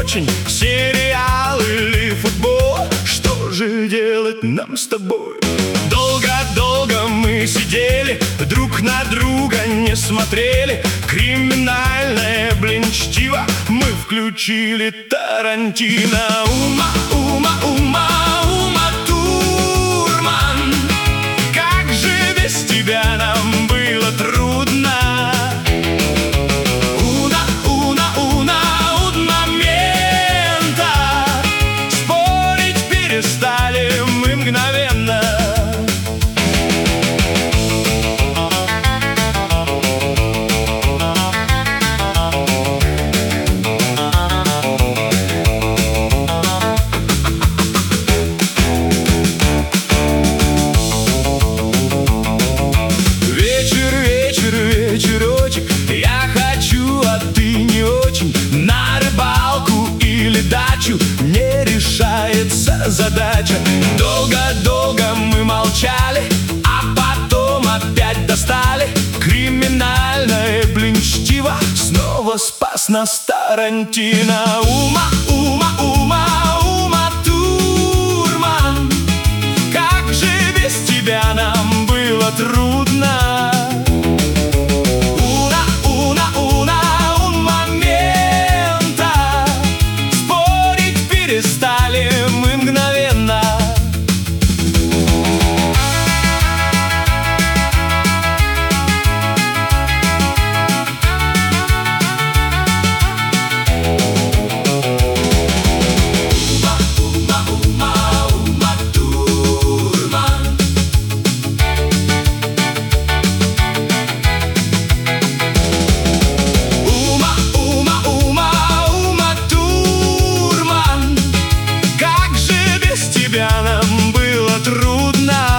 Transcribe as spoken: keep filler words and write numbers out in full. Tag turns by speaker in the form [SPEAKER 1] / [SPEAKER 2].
[SPEAKER 1] очень, сериал или футбол. Что же делать нам с тобой? Долго-долго мы сидели, друг на друга не смотрели. Криминальное, блин, чтиво, мы включили Тарантино. Ума, ума, ума, ума Турман, как же без тебя нам было трудно. Уна, уна, уна, от момента спорить перестали мы мгновенно. Я хочу, а ты не очень. На рыбалку или дачу не решается задача. Долго-долго мы молчали, а потом опять достали. Криминальное, блин, чтиво снова спас нас Тарантино. Ума, ума, ума, ума Турман, как же без тебя нам было трудно. Перестали мы мгновенно. Ума, ума, ума, ума Турман. Ума, ума, ума, ума Турман, как же без тебя нам было трудно.